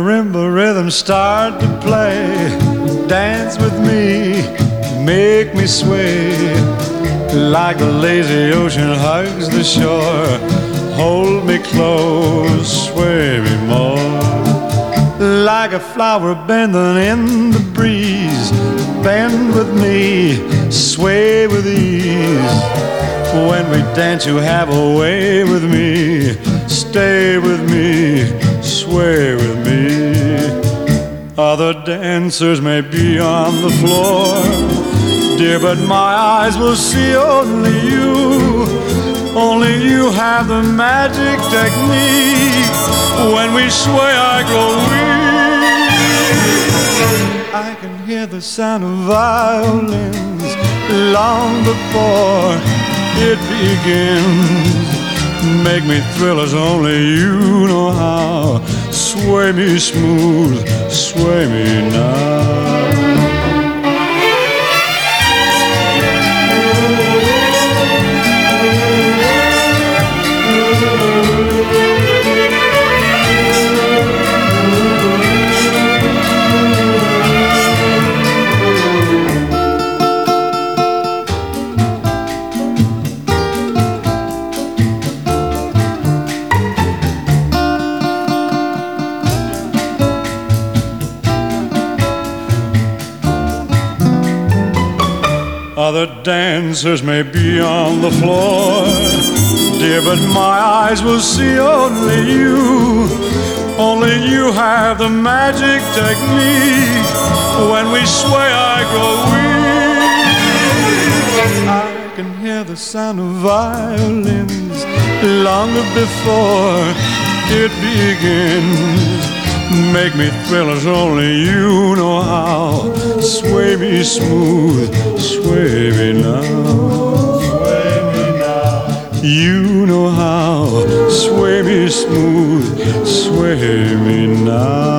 marimba rhythm start to play. Dance with me, make me sway. Like the lazy ocean hugs the shore. Hold me close, sway me more. Like a flower bending in the breeze. Bend with me, sway with ease. When we dance you have a way with me. Stay with me, sway with me. Other dancers may be on the floor, dear, but my eyes will see only you. Only you have the magic technique. When we sway I grow weak. I can hear the sound of violins long before it begins. Make me thrill as only you know how. Sway me smooth, sway me now. Other dancers may be on the floor, dear, but my eyes will see only you. Only you have the magic technique. When we sway I grow weak. I can hear the sound of violins long before it begins. Make me thrill as only you know how. Sway me smooth, sway me now. Sway me now. You know how. Sway me smooth, sway me now.